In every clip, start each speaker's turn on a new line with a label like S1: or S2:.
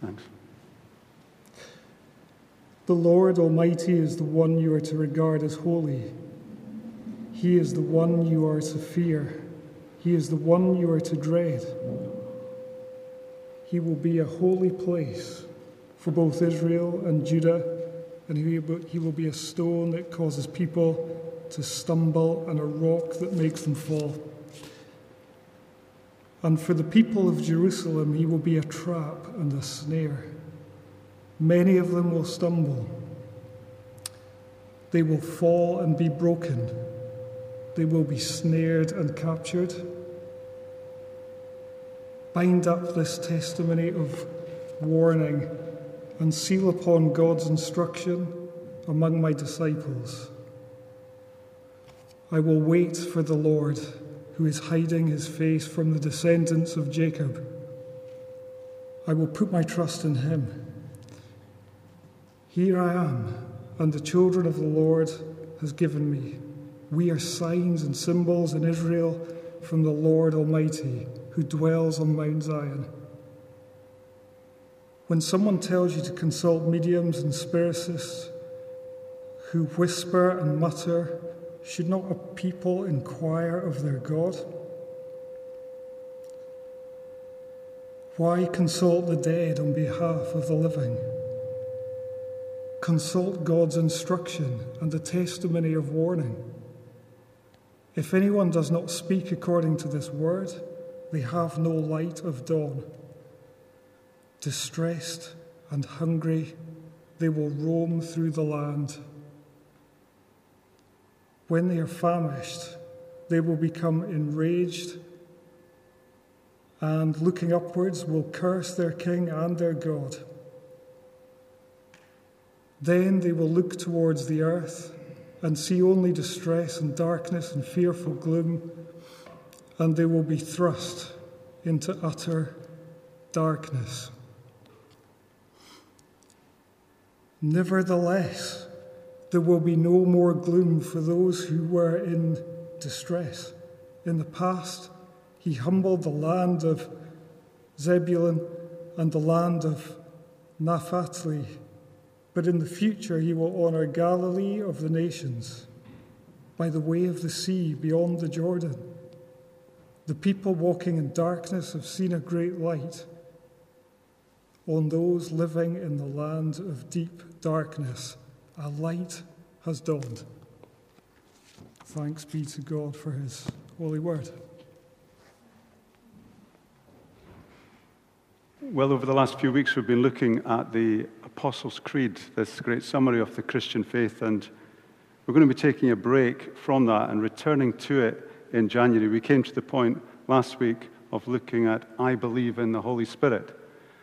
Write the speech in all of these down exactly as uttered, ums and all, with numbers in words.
S1: Thanks.
S2: The Lord Almighty is the one you are to regard as holy. He is the one you are to fear. He is the one you are to dread. He will be a holy place for both Israel and Judah, and he will be a stone that causes people to stumble and a rock that makes them fall. And for the people of Jerusalem, he will be a trap and a snare. Many of them will stumble. They will fall and be broken. They will be snared and captured. Bind up this testimony of warning and seal upon God's instruction among my disciples. I will wait for the Lord, who is hiding his face from the descendants of Jacob. I will put my trust in him. Here I am, and the children of the Lord has given me. We are signs and symbols in Israel from the Lord Almighty, who dwells on Mount Zion. When someone tells you to consult mediums and spiritists who whisper and mutter, should not a people inquire of their God? Why consult the dead on behalf of the living? Consult God's instruction and the testimony of warning. If anyone does not speak according to this word, they have no light of dawn. Distressed and hungry, they will roam through the land. When they are famished, they will become enraged and, looking upwards, will curse their king and their God. Then they will look towards the earth and see only distress and darkness and fearful gloom, and they will be thrust into utter darkness. Nevertheless, there will be no more gloom for those who were in distress. In the past, he humbled the land of Zebulun and the land of Naphtali, but in the future he will honor Galilee of the nations, by the way of the sea beyond the Jordan. The people walking in darkness have seen a great light. On those living in the land of deep darkness, a light has dawned. Thanks be to God for his holy word.
S1: Well, over the last few weeks, we've been looking at the Apostles' Creed, this great summary of the Christian faith, and we're going to be taking a break from that and returning to it in January. We came to the point last week of looking at I believe in the Holy Spirit.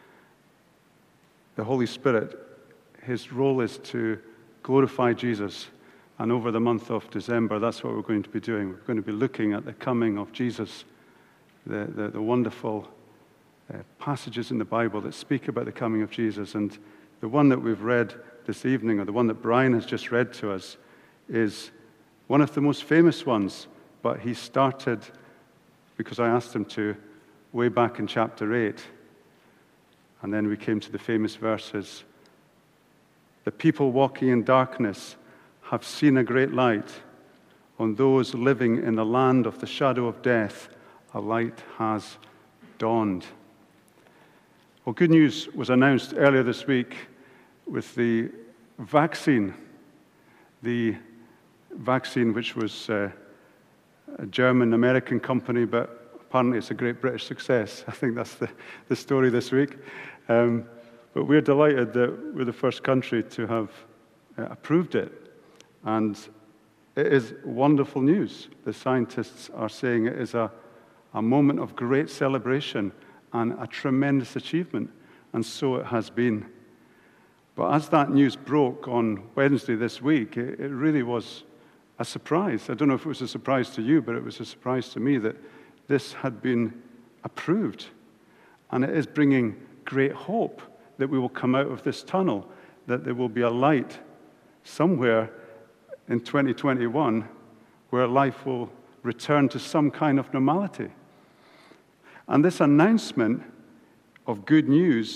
S1: The Holy Spirit, his role is to glorify Jesus, and over the month of December, that's what we're going to be doing. We're going to be looking at the coming of Jesus, the, the, the wonderful Uh, passages in the Bible that speak about the coming of Jesus. And the one that we've read this evening, or the one that Brian has just read to us, is one of the most famous ones, but he started, because I asked him to, way back in chapter eight. And then we came to the famous verses. The people walking in darkness have seen a great light. On those living in the land of the shadow of death, a light has dawned. Well, good news was announced earlier this week with the vaccine, the vaccine which was uh, a German-American company, but apparently it's a great British success. I think that's the, the story this week. Um, but we're delighted that we're the first country to have uh, approved it. And it is wonderful news. The scientists are saying it is a, a moment of great celebration and a tremendous achievement, and so it has been. But as that news broke on Wednesday this week, it, it really was a surprise. I don't know if it was a surprise to you, but it was a surprise to me that this had been approved. And it is bringing great hope that we will come out of this tunnel, that there will be a light somewhere in twenty twenty-one where life will return to some kind of normality. And this announcement of good news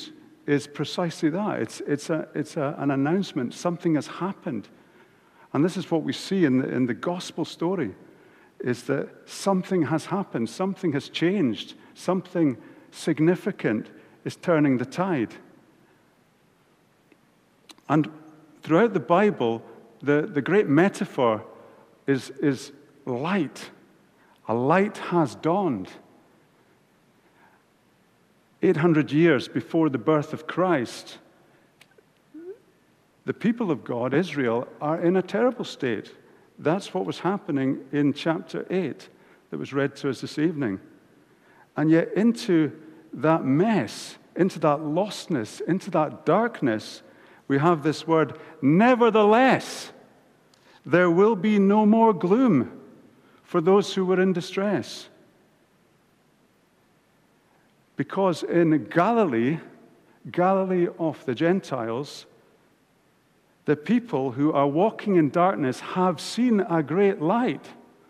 S1: is precisely that. It's, it's, a, it's a, an announcement. Something has happened. And this is what we see in the, in the gospel story, is that something has happened. Something has changed. Something significant is turning the tide. And throughout the Bible, the, the great metaphor is, is light. A light has dawned. eight hundred years before the birth of Christ, the people of God, Israel, are in a terrible state. That's what was happening in chapter eight that was read to us this evening. And yet into that mess, into that lostness, into that darkness, we have this word, nevertheless, there will be no more gloom for those who were in distress. Because in Galilee, Galilee of the Gentiles, the people who are walking in darkness have seen a great light.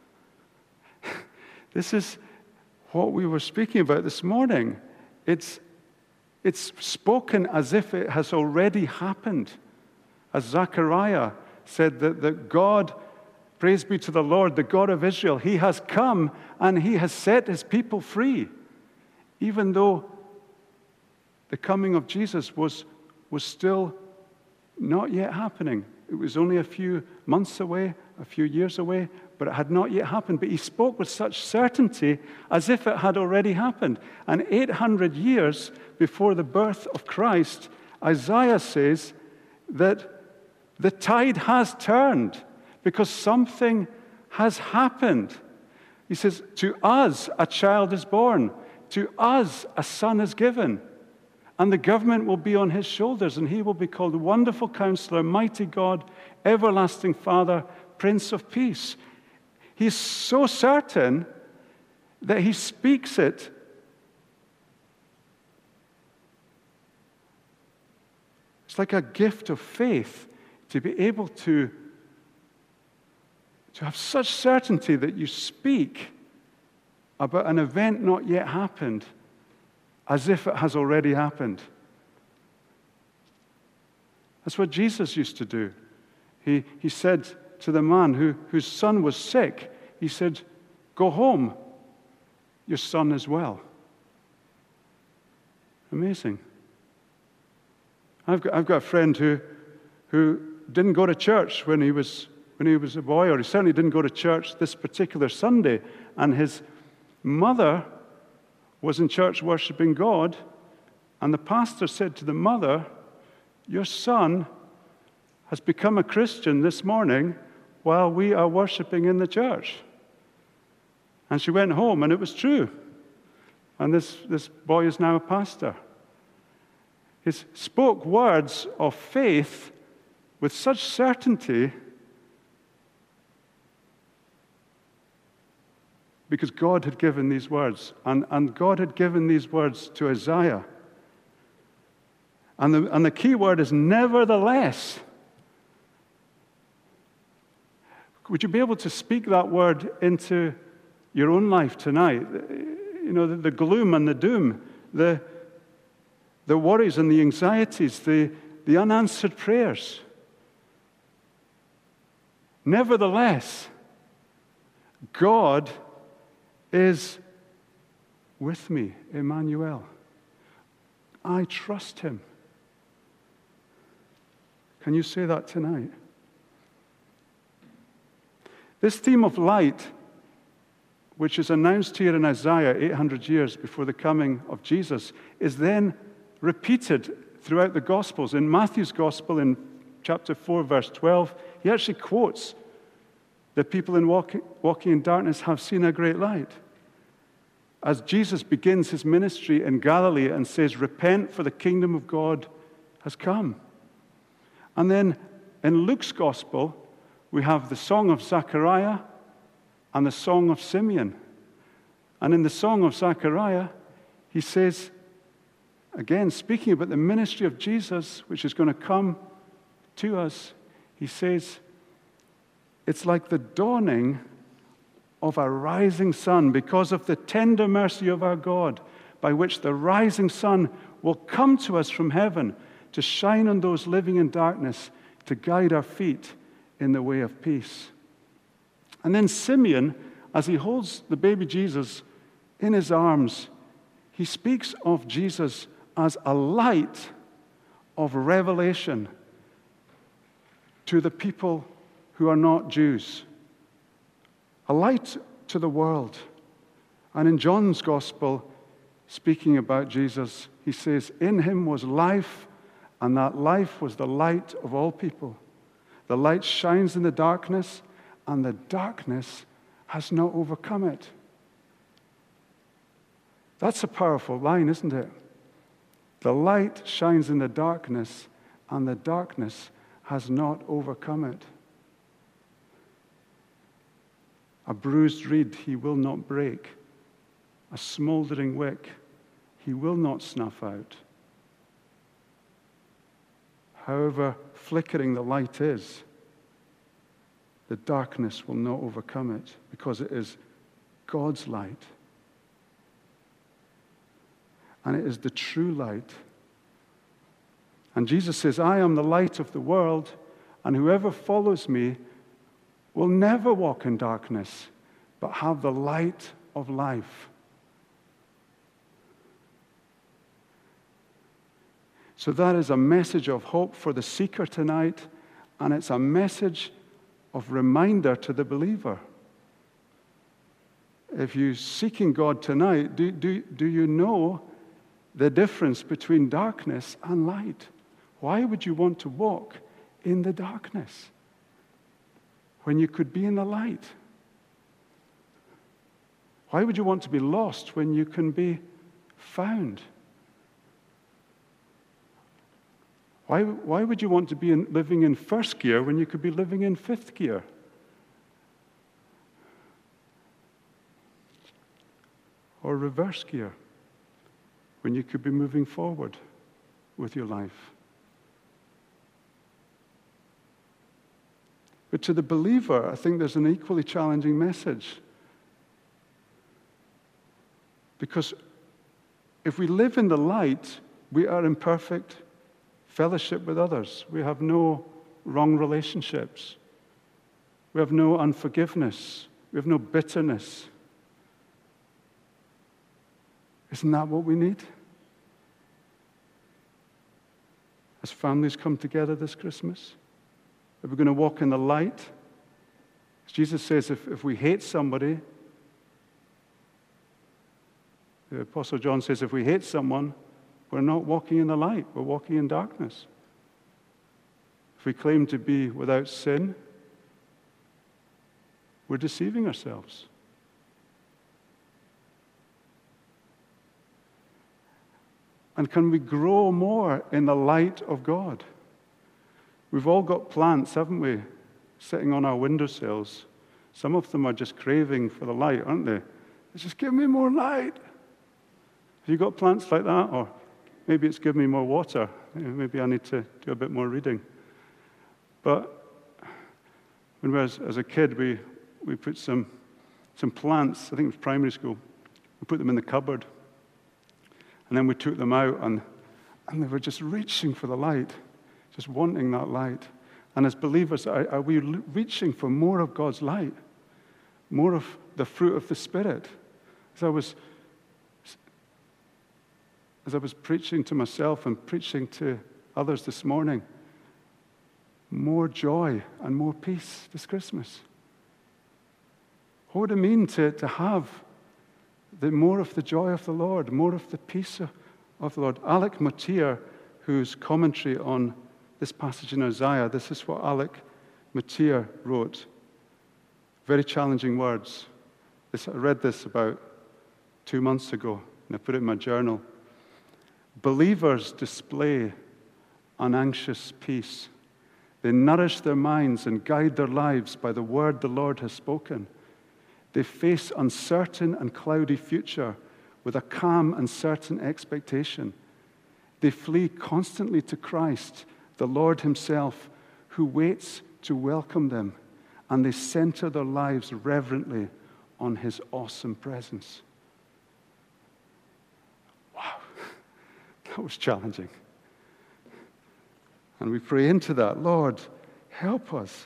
S1: This is what we were speaking about this morning. It's, it's spoken as if it has already happened. As Zechariah said that, that God, praise be to the Lord, the God of Israel, He has come and He has set His people free. Even though the coming of Jesus was, was still not yet happening. It was only a few months away, a few years away, but it had not yet happened. But He spoke with such certainty as if it had already happened. And eight hundred years before the birth of Christ, Isaiah says that the tide has turned because something has happened. He says, to us a child is born. To us a son is given, and the government will be on His shoulders, and He will be called Wonderful Counselor, Mighty God, Everlasting Father, Prince of Peace. He's so certain that He speaks it it's like a gift of faith to be able to, to have such certainty that you speak about an event not yet happened, as if it has already happened. That's what Jesus used to do. He, he said to the man who, whose son was sick, He said, go home, your son is well. Amazing. I've got, I've got a friend who, who didn't go to church when he was when he was a boy, or he certainly didn't go to church this particular Sunday, and his mother was in church worshiping God, and the pastor said to the mother, your son has become a Christian this morning while we are worshiping in the church. And she went home, and it was true. And this, this boy is now a pastor. He spoke words of faith with such certainty because God had given these words, and, and God had given these words to Isaiah. And the, and the key word is nevertheless. Would you be able to speak that word into your own life tonight? You know, the, the gloom and the doom, the, the worries and the anxieties, the, the unanswered prayers. Nevertheless, God is with me, Emmanuel. I trust Him. Can you say that tonight? This theme of light, which is announced here in Isaiah eight hundred years before the coming of Jesus, is then repeated throughout the Gospels. In Matthew's Gospel, in chapter four, verse twelve, he actually quotes, the people in walking, walking in darkness have seen a great light. As Jesus begins His ministry in Galilee and says, repent for the kingdom of God has come. And then in Luke's Gospel, we have the song of Zechariah and the song of Simeon. And in the song of Zechariah, he says, again, speaking about the ministry of Jesus, which is going to come to us, he says, it's like the dawning of a rising sun because of the tender mercy of our God, by which the rising sun will come to us from heaven to shine on those living in darkness, to guide our feet in the way of peace. And then Simeon, as he holds the baby Jesus in his arms, he speaks of Jesus as a light of revelation to the people who are not Jews, a light to the world. And in John's Gospel, speaking about Jesus, he says, "In him was life, and that life was the light of all people. The light shines in the darkness, and the darkness has not overcome it." That's a powerful line, isn't it? The light shines in the darkness, and the darkness has not overcome it. A bruised reed he will not break. A smoldering wick he will not snuff out. However flickering the light is, the darkness will not overcome it, because it is God's light. And it is the true light. And Jesus says, "I am the light of the world, and whoever follows me will never walk in darkness, but have the light of life." So that is a message of hope for the seeker tonight, and it's a message of reminder to the believer. If you're seeking God tonight, do, do, do you know the difference between darkness and light? Why would you want to walk in the darkness when you could be in the light? Why would you want to be lost when you can be found? Why, why would you want to be in, living in first gear when you could be living in fifth gear? Or reverse gear when you could be moving forward with your life? But to the believer, I think there's an equally challenging message. Because if we live in the light, we are in perfect fellowship with others. We have no wrong relationships. We have no unforgiveness. We have no bitterness. Isn't that what we need? As families come together this Christmas, are we going to walk in the light? As Jesus says, if, if we hate somebody, the Apostle John says, if we hate someone, we're not walking in the light, we're walking in darkness. If we claim to be without sin, we're deceiving ourselves. And can we grow more in the light of God? We've all got plants, haven't we, sitting on our windowsills. Some of them are just craving for the light, aren't they? Just give me more light. Have you got plants like that? Or maybe it's give me more water. Maybe I need to do a bit more reading. But when we was, as a kid, we, we put some, some plants, I think it was primary school, we put them in the cupboard. And then we took them out, and, and they were just reaching for the light, just wanting that light. And as believers, are, are we reaching for more of God's light, more of the fruit of the Spirit? As I was, as I was preaching to myself and preaching to others this morning, more joy and more peace this Christmas. What would it mean to, to have the more of the joy of the Lord, more of the peace of, of the Lord? Alec Motyer, whose commentary on this passage in Isaiah, this is what Alec Motyer wrote. Very challenging words. This, I read this about two months ago, and I put it in my journal. Believers display an anxious peace. They nourish their minds and guide their lives by the word the Lord has spoken. They face uncertain and cloudy future with a calm and certain expectation. They flee constantly to Christ, the Lord himself, who waits to welcome them, and they center their lives reverently on his awesome presence. Wow. That was challenging. And we pray into that. Lord, help us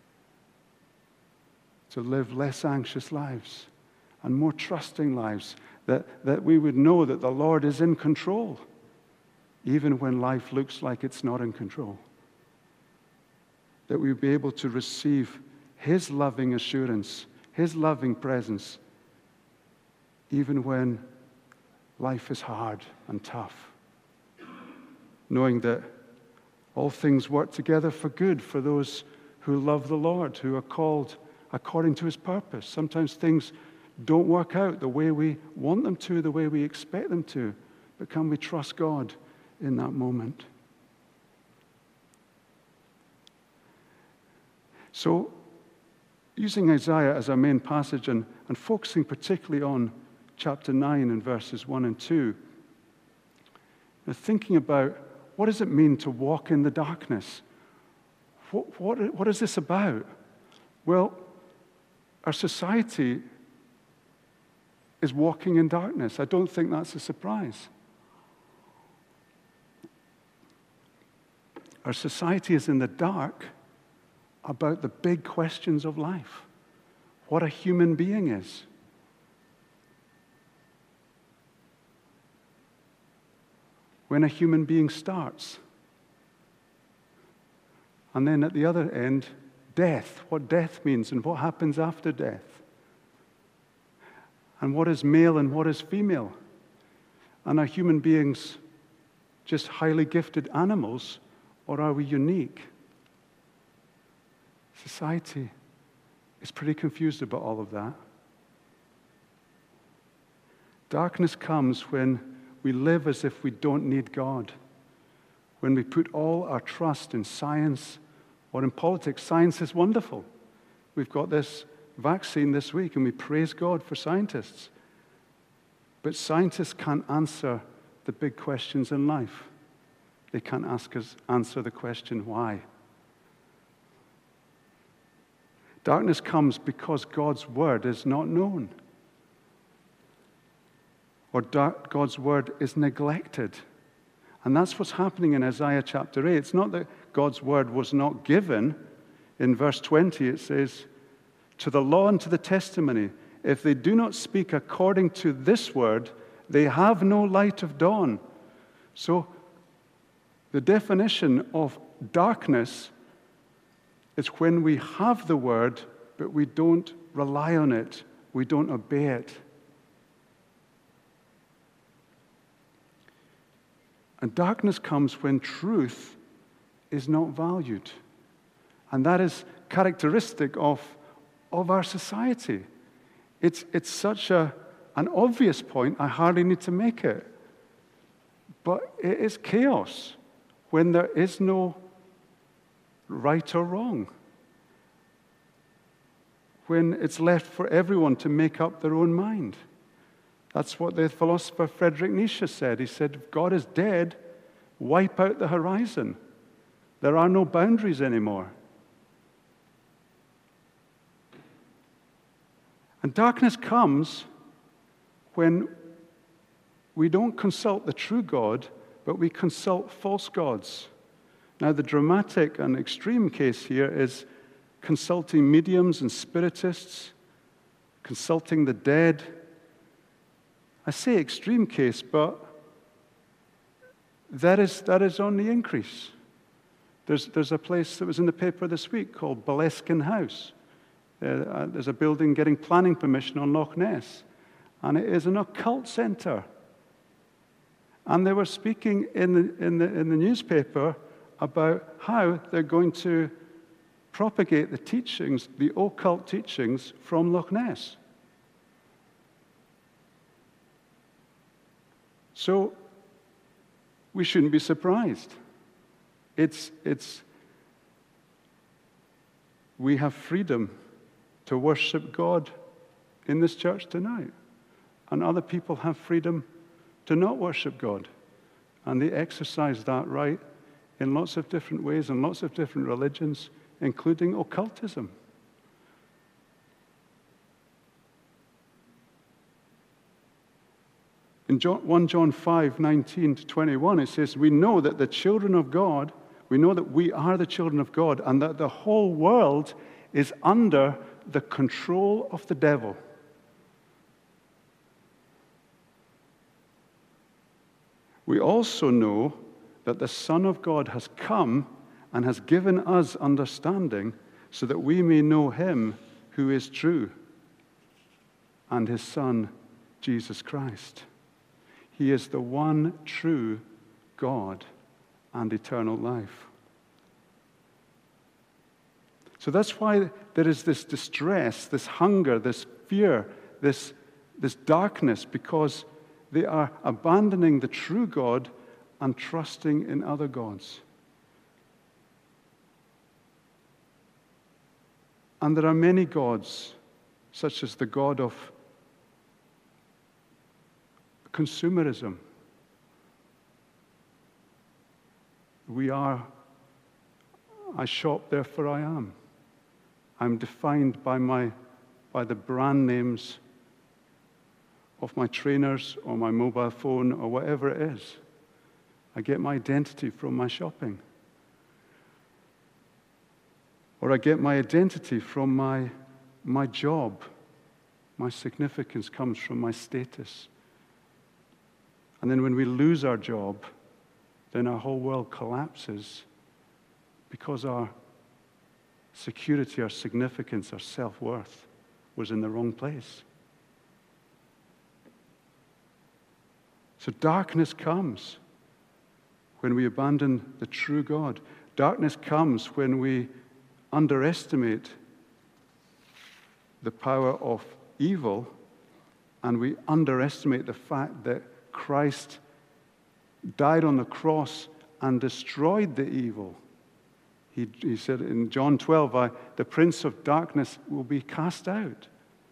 S1: to live less anxious lives and more trusting lives, that, that we would know that the Lord is in control, even when life looks like it's not in control. That we would be able to receive His loving assurance, His loving presence, even when life is hard and tough. Knowing that all things work together for good for those who love the Lord, who are called according to His purpose. Sometimes things don't work out the way we want them to, the way we expect them to. But can we trust God in that moment? So, using Isaiah as our main passage and, and focusing particularly on chapter nine and verses one and two, and thinking about what does it mean to walk in the darkness? What, what, what is this about? Well, our society is walking in darkness. I don't think that's a surprise. Our society is in the dark about the big questions of life. What a human being is. When a human being starts. And then at the other end, death. What death means and what happens after death. And what is male and what is female? And are human beings just highly gifted animals, or are we unique? Society is pretty confused about all of that. Darkness comes when we live as if we don't need God. When we put all our trust in science or in politics. Science is wonderful. We've got this vaccine this week, and we praise God for scientists. But scientists can't answer the big questions in life. They can't ask us, answer the question, why? Darkness comes because God's word is not known. Or dark, God's word is neglected. And that's what's happening in Isaiah chapter eight. It's not that God's word was not given. In verse twenty it says, to the law and to the testimony, if they do not speak according to this word, they have no light of dawn. So the definition of darkness is when we have the word, but we don't rely on it. We don't obey it. And darkness comes when truth is not valued. And that is characteristic of, of our society. It's, it's such a, an obvious point, I hardly need to make it. But it is chaos when there is no right or wrong. When it's left for everyone to make up their own mind. That's what the philosopher Friedrich Nietzsche said. He said, if God is dead, wipe out the horizon. There are no boundaries anymore. And darkness comes when we don't consult the true God, but we consult false gods. Now, the dramatic and extreme case here is consulting mediums and spiritists, consulting the dead. I say extreme case, but that is, that is on the increase. There's, there's a place that was in the paper this week called Boleskine House. Uh, there's a building getting planning permission on Loch Ness, and it is an occult center. And they were speaking in the, in the, in the newspaper about how they're going to propagate the teachings, the occult teachings from Loch Ness. So we shouldn't be surprised. It's, it's, we have freedom to worship God in this church tonight. And other people have freedom to not worship God. And they exercise that right in lots of different ways and lots of different religions, including occultism. In John, First John five, nineteen to twenty-one, it says, we know that the children of God, we know that we are the children of God, and that the whole world is under the control of the devil. We also know that the Son of God has come and has given us understanding so that we may know him who is true and his Son, Jesus Christ. He is the one true God and eternal life. So that's why there is this distress, this hunger, this fear, this, this darkness, because they are abandoning the true God and trusting in other gods. And there are many gods, such as the God of consumerism. We are, I shop, therefore I am. I'm defined by my, by the brand names of my trainers or my mobile phone or whatever it is. I get my identity from my shopping. Or I get my identity from my, my job. My significance comes from my status. And then when we lose our job, then our whole world collapses because our security, our significance, our self-worth was in the wrong place. So darkness comes when we abandon the true God. Darkness comes when we underestimate the power of evil, and we underestimate the fact that Christ died on the cross and destroyed the evil. He, he said in John twelve, I, the prince of darkness will be cast out.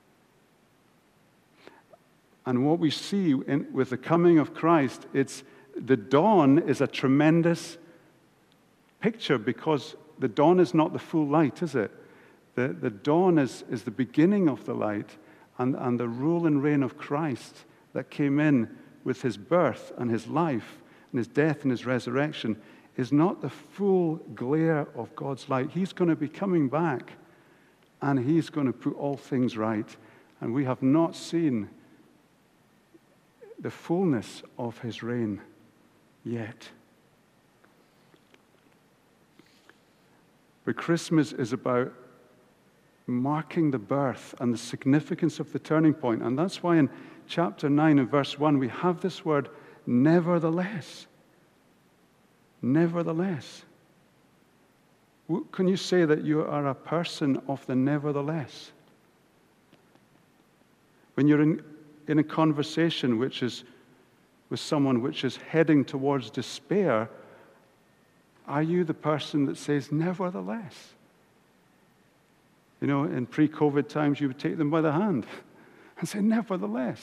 S1: And what we see in, with the coming of Christ, it's the dawn is a tremendous picture, because the dawn is not the full light, is it? The, the dawn is, is the beginning of the light, and, and the rule and reign of Christ that came in with his birth and his life and his death and his resurrection is not the full glare of God's light. He's going to be coming back, and he's going to put all things right. And we have not seen the fullness of his reign yet. But Christmas is about marking the birth and the significance of the turning point. And that's why in chapter nine and verse one, we have this word, nevertheless. Nevertheless. Can you say that you are a person of the nevertheless? When you're in, in a conversation which is with someone which is heading towards despair, are you the person that says, nevertheless? You know, in pre-COVID times, you would take them by the hand and say, nevertheless.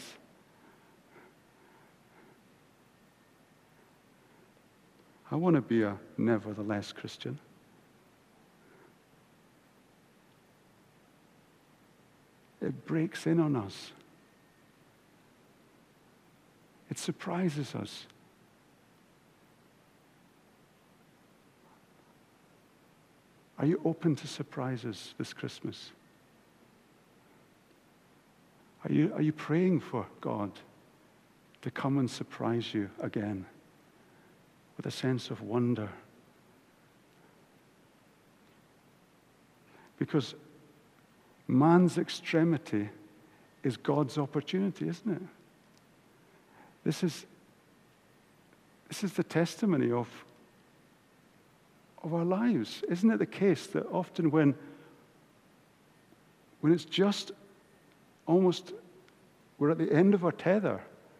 S1: I want to be a nevertheless Christian. It breaks in on us. It surprises us. Are you open to surprises this Christmas? Are you, are you praying for God to come and surprise you again with a sense of wonder? Because man's extremity is God's opportunity, isn't it? This is, this is the testimony of of our lives. Isn't it the case that often when, when it's just almost, we're at the end of our tether,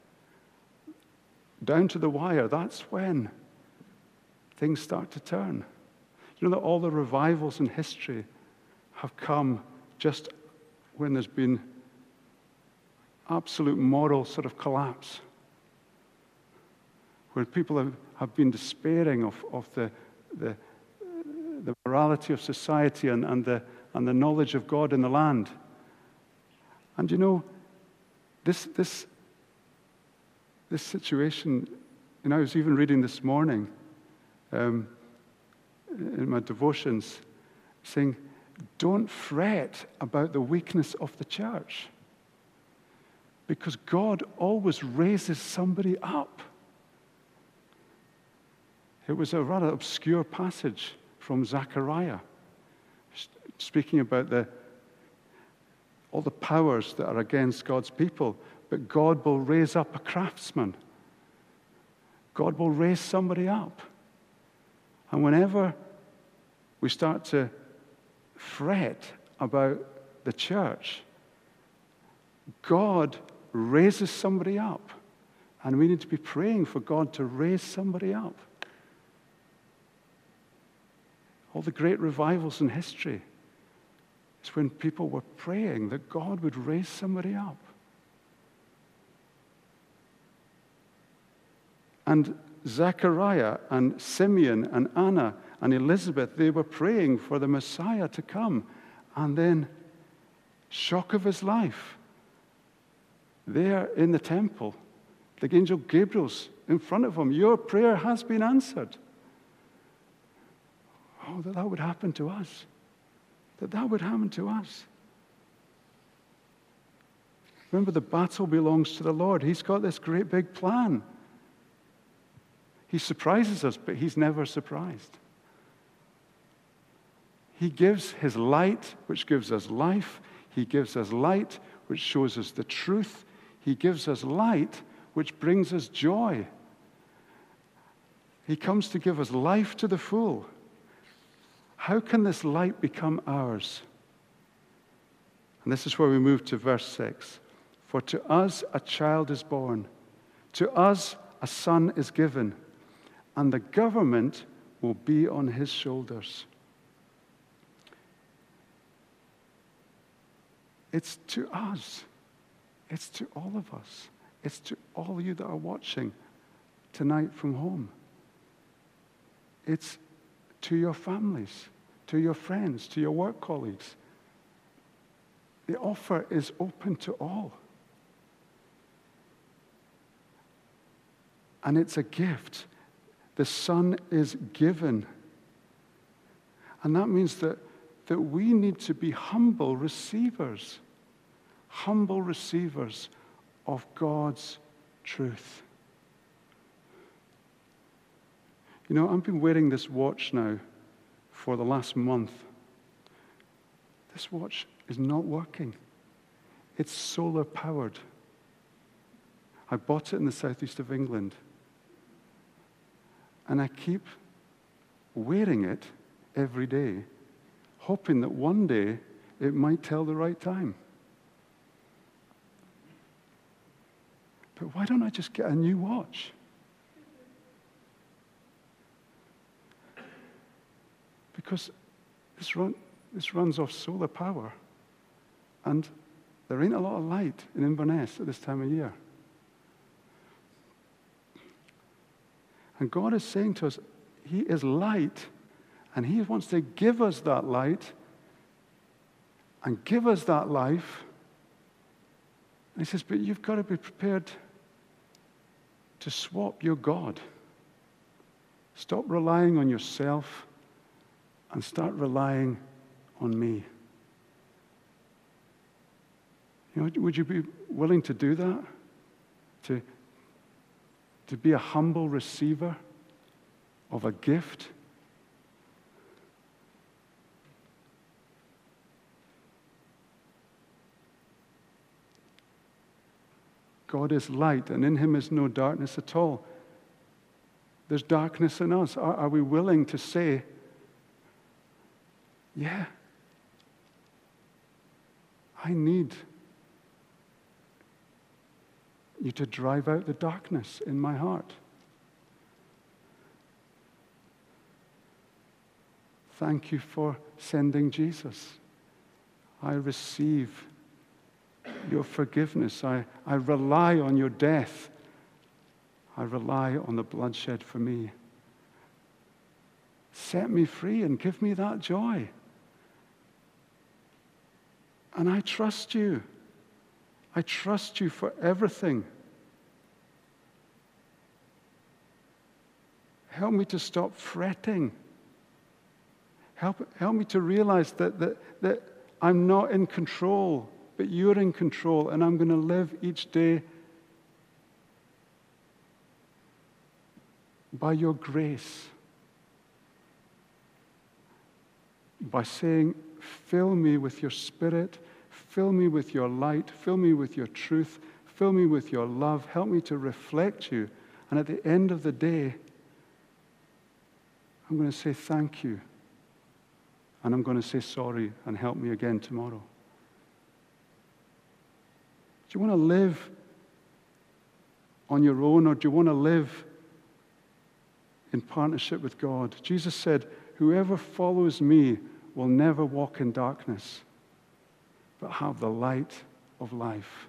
S1: down to the wire, that's when things start to turn. You know that all the revivals in history have come just when there's been absolute moral sort of collapse, where people have, have been despairing of, of the, the the morality of society and, and, the, and the knowledge of God in the land. And you know, this, this, this situation, and I was even reading this morning um, in my devotions, saying, don't fret about the weakness of the church, because God always raises somebody up. It was a rather obscure passage from Zechariah, speaking about the, all the powers that are against God's people, but God will raise up a craftsman. God will raise somebody up. And whenever we start to fret about the church, God raises somebody up. And we need to be praying for God to raise somebody up. All the great revivals in history is when people were praying that God would raise somebody up. And Zechariah and Simeon and Anna and Elizabeth, they were praying for the Messiah to come. And then, shock of his life, there in the temple, the angel Gabriel's in front of him. Your prayer has been answered. Oh, that that would happen to us. That that would happen to us. Remember, the battle belongs to the Lord. He's got this great big plan. He surprises us, but he's never surprised. He gives his light, which gives us life. He gives us light, which shows us the truth. He gives us light, which brings us joy. He comes to give us life to the full. How can this light become ours? And this is where we move to verse six. For to us a child is born, to us a son is given, and the government will be on his shoulders. It's to us. It's to all of us. It's to all of you that are watching tonight from home. It's to your families, to your friends, to your work colleagues. The offer is open to all. And it's a gift. The Son is given. And that means that, that we need to be humble receivers. Humble receivers of God's truth. You know, I've been wearing this watch now for the last month. This watch is not working. It's solar powered. I bought it in the southeast of England. And I keep wearing it every day, hoping that one day it might tell the right time. But why don't I just get a new watch? Because this, run, this runs off solar power. And there ain't a lot of light in Inverness at this time of year. And God is saying to us, He is light, and He wants to give us that light and give us that life. And He says, but you've got to be prepared to swap your God. Stop relying on yourself and start relying on me. You know, would you be willing to do that? To, to be a humble receiver of a gift? God is light, and in Him is no darkness at all. There's darkness in us. Are, are we willing to say, yeah, I need you to drive out the darkness in my heart. Thank you for sending Jesus. I receive your forgiveness. I, I rely on your death. I rely on the bloodshed for me. Set me free and give me that joy. And I trust you. I trust you for everything. Help me to stop fretting. Help, help me to realize that, that, that I'm not in control, but you're in control, and I'm going to live each day by your grace. By saying, fill me with your Spirit, fill me with your light, fill me with your truth, fill me with your love, help me to reflect you. And at the end of the day, I'm going to say thank you. And I'm going to say sorry and help me again tomorrow. Do you want to live on your own, or do you want to live in partnership with God? Jesus said, whoever follows me will never walk in darkness, but have the light of life.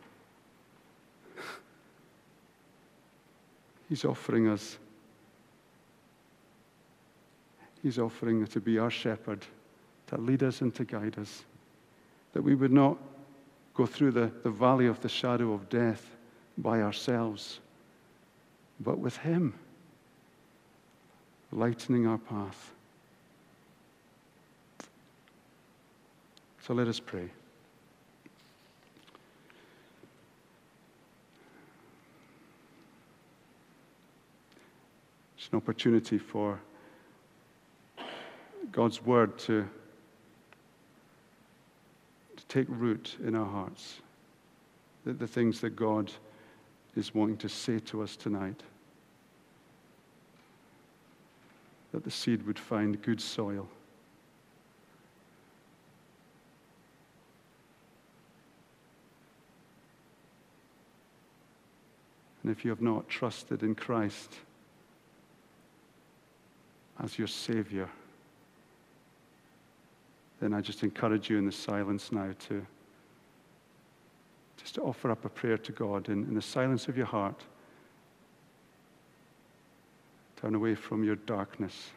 S1: He's offering us, He's offering to be our shepherd, to lead us and to guide us, that we would not go through the, the valley of the shadow of death by ourselves, but with Him, lightening our path. So let us pray. It's an opportunity for God's word to, to take root in our hearts. The, the things that God is wanting to say to us tonight. That the seed would find good soil. And if you have not trusted in Christ as your Savior, then I just encourage you in the silence now to just to offer up a prayer to God in, in the silence of your heart. Turn away from your darkness.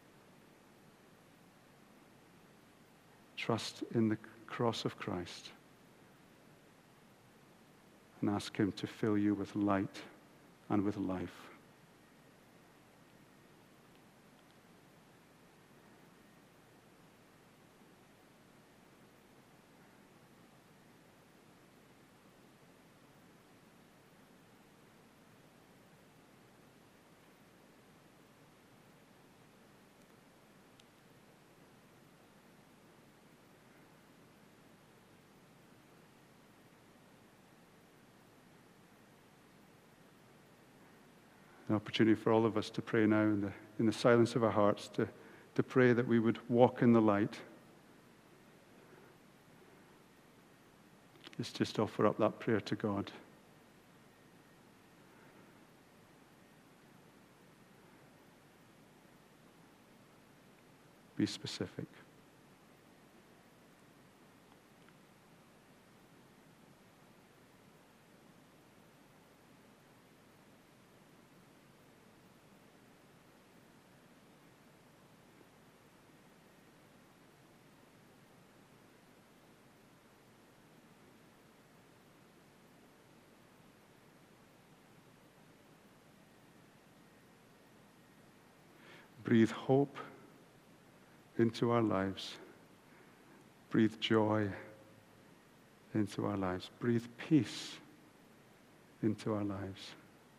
S1: Trust in the cross of Christ. And ask Him to fill you with light and with life. An opportunity for all of us to pray now in the, in the silence of our hearts, to, to pray that we would walk in the light. Let's just offer up that prayer to God. Be specific. Breathe hope into our lives. Breathe joy into our lives. Breathe peace into our lives.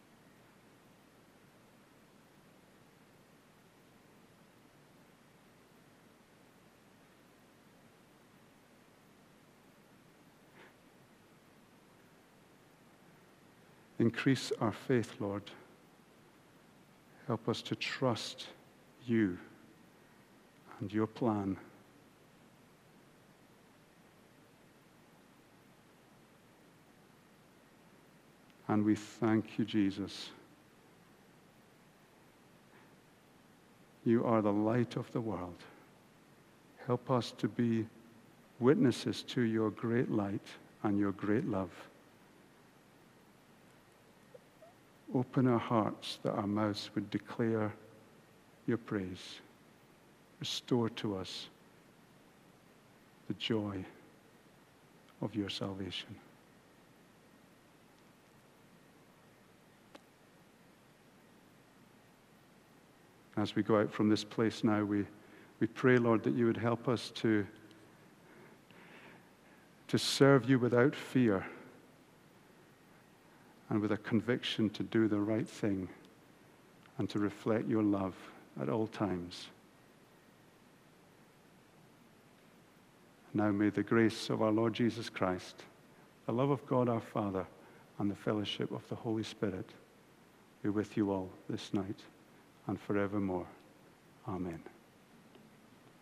S1: Increase our faith, Lord. Help us to trust you and your plan. And we thank you, Jesus. You are the light of the world. Help us to be witnesses to your great light and your great love. Open our hearts that our mouths would declare your praise. Restore to us the joy of your salvation. As we go out from this place now, we, we pray, Lord, that you would help us to, to serve you without fear and with a conviction to do the right thing and to reflect your love at all times. Now may the grace of our Lord Jesus Christ, the love of God our Father, and the fellowship of the Holy Spirit be with you all this night and forevermore. Amen.